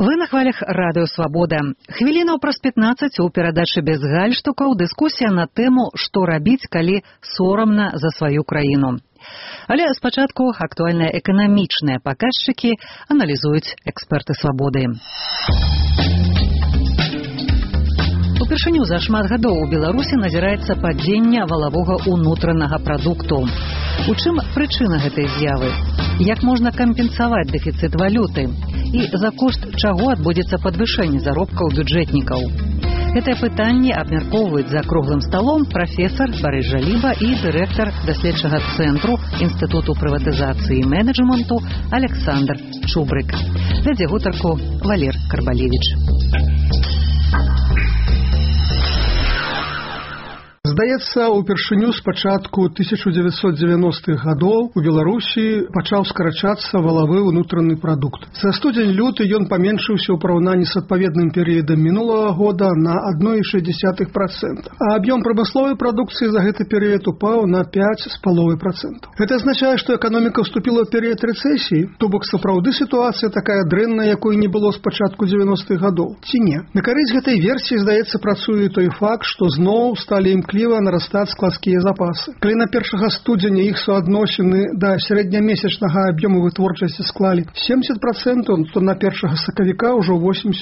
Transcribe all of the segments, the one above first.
Вы на хвалях радыё «Свабода». Хвілінаў праз 15 у перадачы без гальштукаў дыскусія на тэму «Што рабіць, калі сорамна за сваю краіну». Але спачатку актуальныя эканамічныя паказчыкі аналізуюць эксперты «Свабоды». Упершыню за шмат гадоў у Беларусі назіраецца падзенне валавога ўнутранага прадукту. У чым прычына гэтай з'явы? Як можна кампенсаваць дэфіцыт валюты? І за кошт чаго адбудзецца падвышэнне заробкаў бюджэтнікаў? Гэтае пытанне абмяркоўваюць за круглым сталом прафесар Барыс Жаліба і дырэктар даследчага цэнтру Інстытуту прыватызацыі і менеджменту Александр Чубрык. Вядзе гутарку Валер Карбалевіч. Здаецца, упершыню з пачатку 1990-х гадоў у Беларусі пачаў скарачацца валавы ўнутраны прадукт. За студзень-люты ён паменшыўся ў параўнанні з адпаведным перыядам мінулага года на 1,6%, а аб'ём прамысловай прадукцыі за гэты перыяд упаў на 5,5%. Гэта азначае, што эканоміка ўступіла ў перыяд рэцэсіі, то бок сапраўды сітуацыя такая дрэнная, якой не было з пачатку 90-х гадоў. Ці не? На карысць гэтай версіі, здаецца, працуе той факт, што зноў сталі імкліва нарастаць складскія запасы. Калі на 1 студзеня іх суадносіны да сярэднямесячнага аб'ёму вытворчасці склалі 70%, то на 1 сакавіка ўжо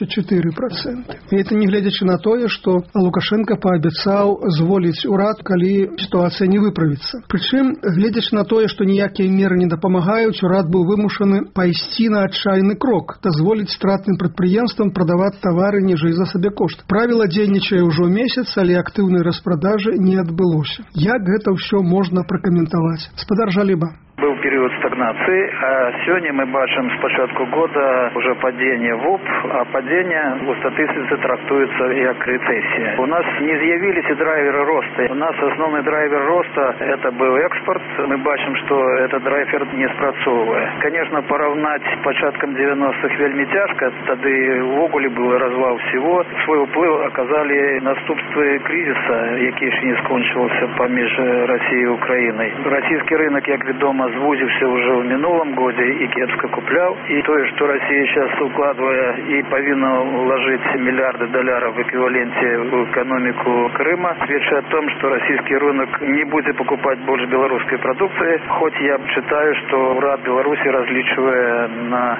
84%. І это не гледзячы на тое, што Лукашенко паабяцаў зволіць урад, калі сітуацыя не выправіцца. Прычым, гледзячы на тое, што ніякія меры не дапамагаюць, урад быў вымушаны пайсці на адчайны крок, дазволіць стратным прадпрыемствам прадаваць тавары ніжэй за сабекошт. Правіла дзейнічае ўжо месяц, але актыўнай распрадажы не адбылося. Як гэта ўсё можна пракаментаваць? Спадар Жаліба. Был период стагнации, а сегодня мы бачим с початку года уже падение ВОП, а падение у статистицы трактуется как рецессия. У нас не з'явились и драйверы роста. У нас основной драйвер роста это был экспорт. Мы бачим, что этот драйвер не спрацовывает. Конечно, поравнать с початком 90-х вельми тяжко, тады увогуле был развал всего. Свой уплыв оказали наступствы кризиса, який ще не скончивался поміж Россией и Украиной. Российский рынок, как ведомо, звузився уже в минулом году и кепско куплял. И то, что Россия сейчас, укладывая и повинна вложить миллиарды долларов в эквиваленте в экономику Крыма, свидетельствует о том, что российский рынок не будет покупать больше белорусской продукции. Хоть я считаю, что урад Беларуси, различивая на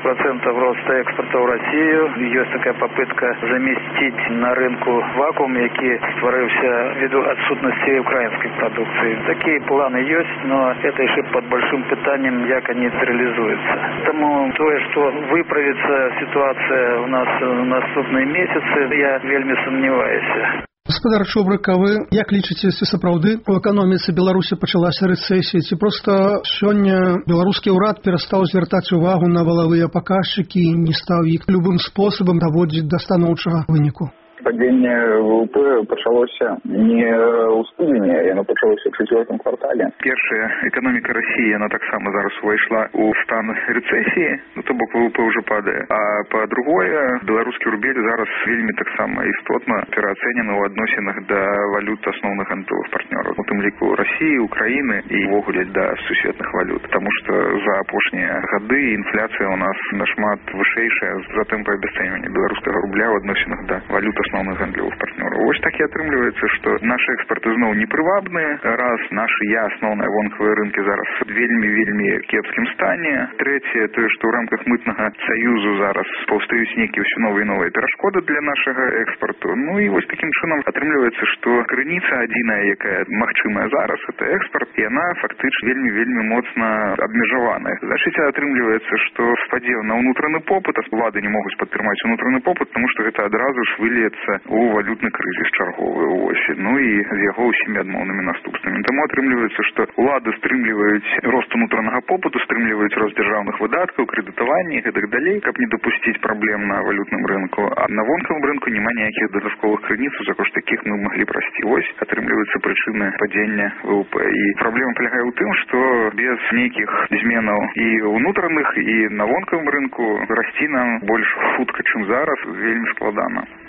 6% роста экспорта в Россию, есть такая попытка заместить на рынку вакуум, який створився ввиду отсутности украинской продукции. Такие планы есть, но это еще под большим питанием, як они реализуются. Тому то, что выправится ситуация у нас в наступные месяцы, я вельми сомневаюсь. Гаспадар Чубрык, а вы як лічыце, ці сапраўды у эканоміцы Беларусі пачалася рэцэсія, ці проста сёння беларускі ўрад перастаў звяртаць увагу на валавыя паказчыкі і не стаў іх любым спосабам даводзіць да станоўчага выніку? Падение ВВП пачалося не у студзені, яно пачалося ў 4-м квартале. Першая эканоміка России, она таксама зараз увайшла ў стан рэцэсіі, то бок ВВП уже падае. А па-другое, беларускі рубель зараз вельмі таксама істотна пераацэнены ў адносінах да валют асноўных гандлёвых партнёраў, у тым ліку России, Украины і ўвогуле да сусветных валют. Таму што за апошнія гады інфляцыя у нас нашмат вышэйшая за тэмпы абясцэньвання беларускага рубля ў адносінах да валют основных гандлёвых партнёраў. Вось так і атрымліваецца, што нашы экспорты зноў непрывабныя, раз нашы асноўныя вонкавыя рынкі зараз вельмі кепскім стане. Трэцяе, тое, што ў рамках мытнага саюзу зараз паўстаюць нейкія ўсё новыя і новыя перашкоды для нашага экспарту. Ну і вось такім чынам атрымліваецца, што крыніца адзіная, якая магчымая зараз, это экспорт, і яна фактычна вельмі моцна абмежаваная. Значыць, атрымліваецца, што спадзеў на ўнутраны попыт, а улады не могуць падтрымаць ўнутраны попыт, таму што гэта адразу ж выльецца у валютны крызіс чарговы ўвось, ну і з яго ўсімі адмоўнымі наступствамі. Таму атрымліваецца, што улады стрымліваюць рост унутранага попыту, стрымліваюць рост дзяржаўных выдаткаў, крэдытавання і гэтак далей, каб не дапусціць праблем на валютным рынку. А на вонкавым рынку няма ніякіх дадатковых крыніц, за кошт якіх мы маглі прасці. Вось атрымліваецца прычына падзення ВВП. І праблема палягае ў тым, што без нейкіх зменаў і ўнутраных, і на вонкавым рынку расці нам больш хутка, чым зараз, вельмі складана. А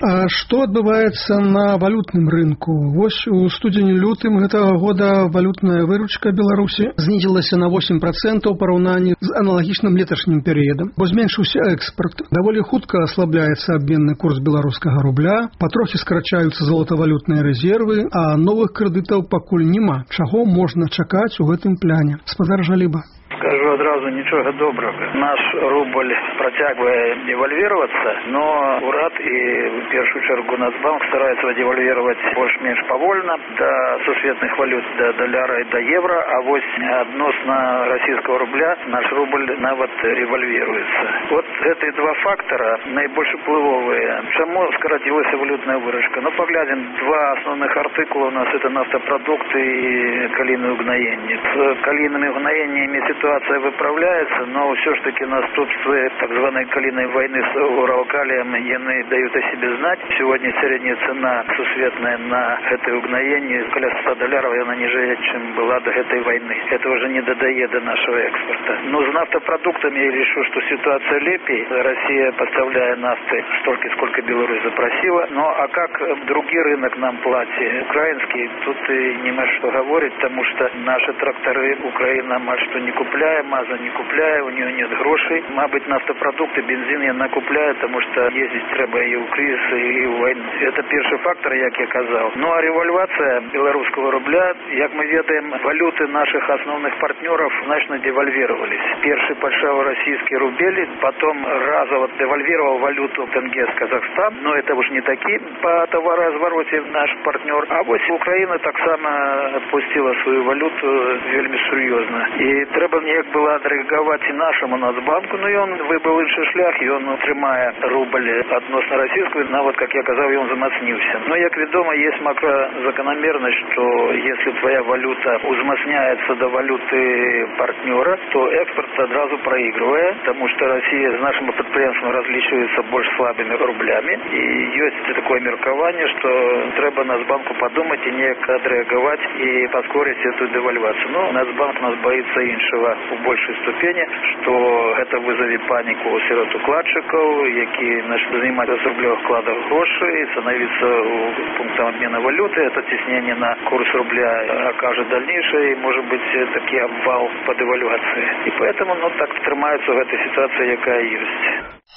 Што адбываецца на валютным рынку? Вось у студзені-лютым гэтага года валютная выручка Беларусі знізілася на 8% у параўнанні з аналагічным леташнім перыядам, бо зменшыўся экспарт. Даволі хутка аслабляецца абменны курс беларускага рубля, патрохі скарачаюцца золатавалютныя рэзервы, а новых крэдытаў пакуль няма. Чаго можна чакаць у гэтым пляне? Спадар Жаліба. Скажу одразу, нічога добрага. Наш рубль працягвае девальвироваться, но урад і в першую чергу Нацбанк стараецца девальвировать больш-менш павольна до сусветных валют, до даляра і до евро, а вось адносна расійскага рубля наш рубль нават ревальвируецца. Вот гэтыя два фактора найбольш уплывовыя. Чаму скарацілася валютная выручка? Ну, поглядим, два основных артыкула у нас это нафтопродукты и калийное угнаенне. С калийными угнаениями ситуация выправляется, но все ж таки наступствы так званой калийной войны с уралкалием яны дают о себе знать. Сегодня средняя цена сусветная на это угнаение каля $100 она ниже, чем была до этой войны. Это уже не додает до нашего экспорта. Но с нафтопродуктами я решу, что ситуация лепей. Россия, поставляя нафты столько, сколько Беларусь запросила. Но а как другой рынок нам платит? Украинский, тут и нема что говорить, потому что наши тракторы Украина мало что не купляет, маза не купляет, у нее нет грошей. Мабуть, нафтопродукты, бензин яна купляет, потому что ездить треба и у кризис, и у войны. Это первый фактор, як я казал. Ну а револьвация белорусского рубля, як мы ведаем, валюты наших основных партнеров значно девальвировались. Первый подшел российский рубель, потом разово девальвировал валюту тенге с Казахстан, но это уж не такие по товарозвороте наш партнер. А вот Украина так само отпустила свою валюту вельми серьезно. И треба неяк было отреагировать и нашему Нацбанку, но и он выбрал інший шлях, и он, тримая рубль относно российского, навод, как я казав, и он замацнился. Но, як ведомо, есть макрозакономерность, что если твоя валюта узмацняется до валюты партнера, то экспорт сразу проигрывает, потому что Россия с нашим предприятием различивается больше слабыми рублями. И есть такое меркование, что треба Нацбанку подумать и не отреагировать и поскорить эту девальвацию. Но Нацбанк нас боится іншого в большей ступени, что это вызовет панику сирот укладчиков, які начнут занимать с рублевых вкладов гроши и становиться пунктом обмена валюты. Это теснение на курс рубля окажет дальнейшее, может быть, такой обвал по девальвации. И поэтому, так тримаются в этой ситуации, якая есть.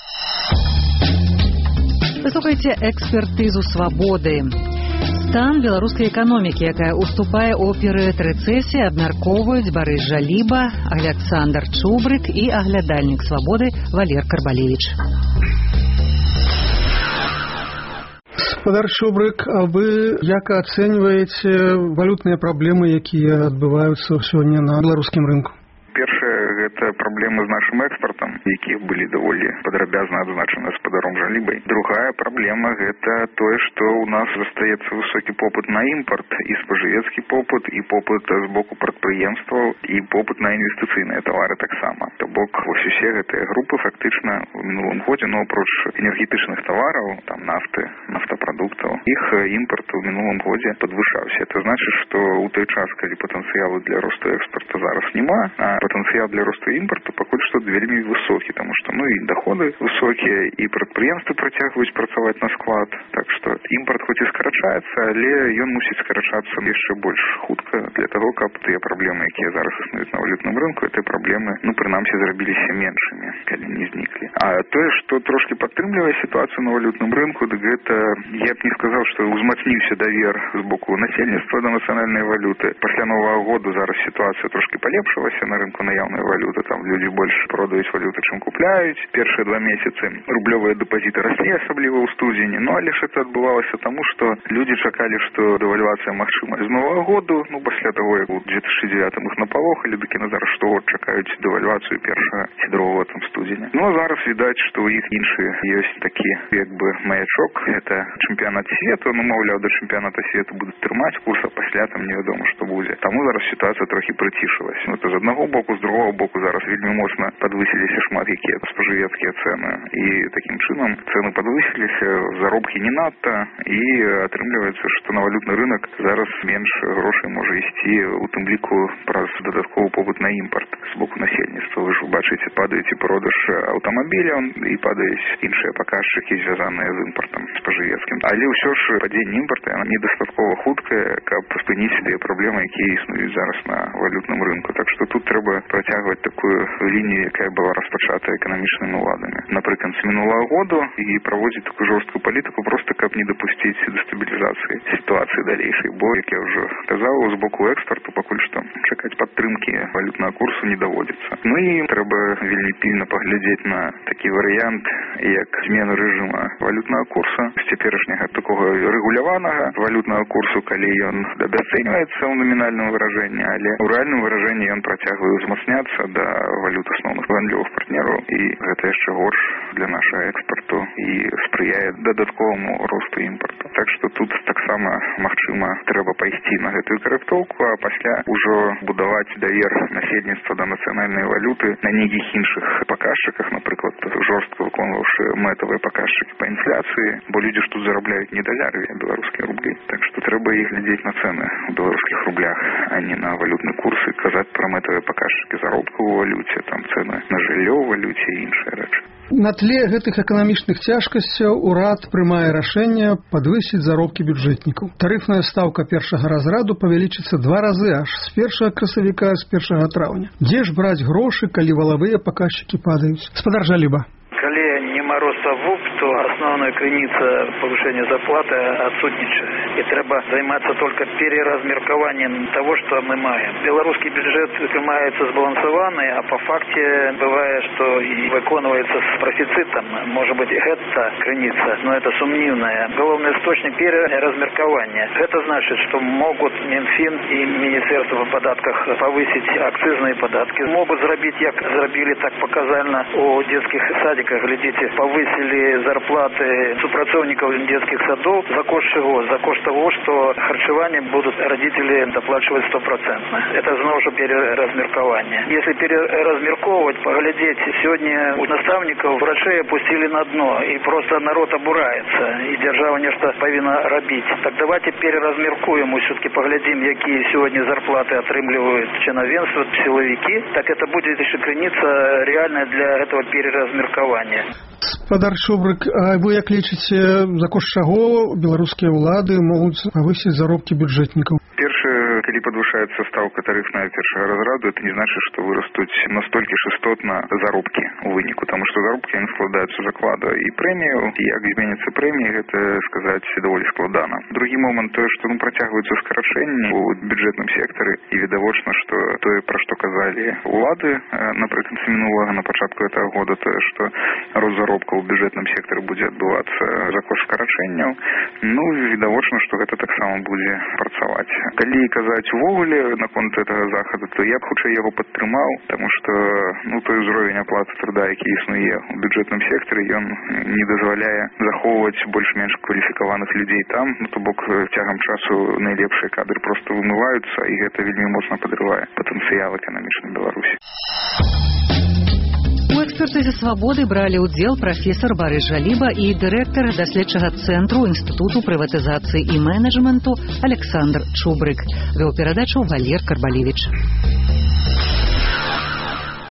Слухайте экспертизу «Свободы». Стан беларускай эканомікі, якая уступае ў перыяд рэцэсіі, абмяркоўваюць Барыс Жаліба, Александр Чубрык і аглядальнік «Свободы» Валер Карбалевич. Спадар Чубрык, а вы як ацэньваеце валютныя праблемы, якія адбываюцца сёння на беларускім рынку? Першая это проблемы с нашим экспортом, якіх были довольно подробязно адзначаны спадаром Жалибой. Другая проблема это то, что у нас остается высокий попыт на импорт, и споживецкий попыт, и попыт с боку предприемстваў, и попыт на инвестиционные товары так само. То бок вось усе гэтыя группы фактично в минулом году, но апроч энергетычных товаров, там нафты, нафтопродуктов, их импорт в минулом году подвышаўся. Это значит, что у той час, калі потенциалу для росту экспорта зараз нема, а потенциал для роста импорту пакуль што вельмі высокі, потому что и доходы высокие, и прадпрыемствы працягваюць працаваць на склад. Так что импорт хоть и скарачаецца, але ён мусіць скарачацца яшчэ больш хутка для того, каб тыя праблемы, якія зараз існуюць на валютным рынку, гэтыя праблемы, прынамсі, зрабіліся меншымі, калі не зніклі. А тое, што трошки падтрымлівае сітуацыю на валютным рынку, дык гэта, я б не сказаў, што узмацніўся давер з боку насельніцтва да нацыянальнай валюты. Пасля Новага году зараз сітуацыя трошки палепшылася на рынку наяўнай валюты, там люди больш продаюць валюты, чым купляюць. Першыя 2 месяцы рублёвыя дэпазіты раслі, асабліва ў студзені. Але ж это адбывалася таму, што люди чакалі, што дэвальвацыя магчыма з Новага году, пасля таго, як у 2009 іх напалохалі, дык яны зараз штогод чакаюць дэвальвацыю першага ці другога там студзеня. А зараз відаць, што ў іх іншы ёсць такі, як бы, маячок. Это чэмпіянат свету, маўляў, да чэмпіяната свету будуць трымаць курс, а пасля там невядома, што будзе. Таму зараз сітуацыя трохі прыцішылася. Это з аднаго боку, з другого боку зараз вельмі моцна падвысіліся шмат якія спажывецкія цэны. І такім чынам цэны падвысіліся, заробкі не надта, і атрымліваецца, што на валютны рынок зараз менш грошай можа ісці, у тым ліку праз дадатковы побыт на імпарт з боку насельніцтва. Вы ж бачыце, падаюць і продаж аўтамабіляў, і падаюць іншыя паказчыкі, звязаныя з імпартам спажывецкім. Але ўсё ж падзенне імпарта недастаткова хуткае, каб спыніць тыя праблемы, якія існуюць зараз на валютным рынку. Так што тут трэба працягваць такую лінію, якая была распачата эканамічнымі ўладамі напрыканцы мінулага году, і праводзіць такую жорсткую палітыку, проста каб не дапусціць дэстабілізацыі сітуацыі далейшай. Бо, як я ўжо казаў, з боку экспарту пакуль што чакаць падтрымкі валютнага курсу не даводзіцца. Ну і трэба вельмі пільна паглядзець на такі варыянт, як змена рэжыма валютнага курса з цяперашняга такога рэгуляванага валютнага курсу, калі ён абясцэньваецца ў намінальным выражэнні, але ў рэальным выражэнні ён працягвае ўзмацняцца да валют асноўных гандлёвых партнераў, і гэта яшчэ горш для нашага экспарту і спрыяе дадатковаму росту імпарту. Так што тут таксама, магчыма, трэба пайсці на гэтую карэктоўку, а пасля ўжо будаваць давер насельніцтва да нацыянальнай валюты на нейкіх іншых паказчыках, напрыклад, жорстка выконваўшы мэтавыя паказчыкі па інфляцыі, бо людзі ж тут зарабляюць не даляры, а беларускія рублі. Так што трэба іх глядзець на цэны ў беларускіх рублях, а не на валютны курс, і казаць пра мэтавыя паказчыкі заробку ў валюце, там цэны на жыллё ў валюце і іншыя рэчы. На тле гэтых эканамічных цяжкасцяў урад прымае рашэнне падвысіць заробкі бюджэтнікаў. Тарыфная стаўка першага разраду павялічыцца 2 разы аж з 1 красавіка, з 1 траўня. Дзе ж браць грошы, калі валавыя паказчыкі падаюць? Спадар Жаліба. Калі няма роста ВУП, то асноўная крыніца павышэння зарплаты адсутнічае. І трэба займацца толькі переразмеркаваннем того, што мы маем. Беларускі бюджэт атрымаецца збалансаваны, а па факце бывае, што і выконваецца з профіцытам. Можа быць, гэта крыніца, но это сумнівная. Галоўны істочнік переразмеркавання. Гэта значыць, што могуць Мінфін і Міністэрства па падатках павысіць акцызныя падаткі. Могуць зрабіць, як зрабілі так паказальна у дзецкіх садиках. Глядзіце, павысілі зарплаты супрацоўнікаў дзецкіх садоў за кошт чаго? За кошт того, што харчаванне будуць родители доплачивать 100%. Это зноў жа переразмеркаванне. Если переразмерковывать, поглядеть, сегодня у наставников врачей опустили на дно, и просто народ обурается, и держава нешта павінна рабіць. Так давайте переразмеркуем, и все-таки поглядим, какие сегодня зарплаты атрымліваюць чынавенства, силовики, так это будет еще крыніца реальная для этого переразмеркавання. Спадар Чубрык, а вы як лічыце, за кошт чаго беларускія ўлады могуць павысіць заробкі бюджэтнікаў? Першае, калі падвышаецца стаўка тарыфная першага разраду, это не значыць, што вырастуць настолькі ж істотна заробкі у выніку, таму што заробкі яны складаюцца з аклада і прэмію, і як зменяцца прэміі, гэта сказаць даволі складана. Другі момант тое, што працягваюцца скарачэнні у бюджэтным сектары, і відавочна, што тое, пра што казалі ўлады напрыканцы мінулага, на пачатку гэтага года, тое, што рост заробкаў у бюджэтным сектары будзе адбывацца за кошт скарачэнняў, відавочна, што гэта таксама будзе працаваць. Калі казаць увогуле наконт гэтага захаду, то я б хутчэй яго падтрымаў, таму што той узровень аплаты труда, які існуе ў бюджэтным сектары, ён не дазваляе захоўваць больш-менш кваліфікаваных людзей там, то бок цягам часу найлепшыя кадры проста вымываюцца, і гэта вельмі моцна падрывае патэнцыял эканамічнай Беларусі. У экспертызе «Свабоды» бралі ўдзел прафесар Барыс Жаліба і дырэктар даследчага цэнтру Інстытуту прыватызацыі і менеджменту Александр Чубрык. Вёў перадачу Валер Карбалевіч.